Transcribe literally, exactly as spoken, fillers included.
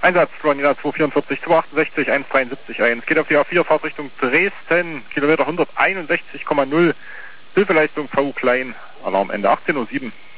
Einsatz, Ronina zwei vierundvierzig, zwei achtundsechzig, eins dreiundsiebzig eins. Geht auf die A vier, Fahrtrichtung Dresden, Kilometer hunderteinundsechzig Komma null. Hilfeleistung V klein, Alarm Ende achtzehn Uhr sieben.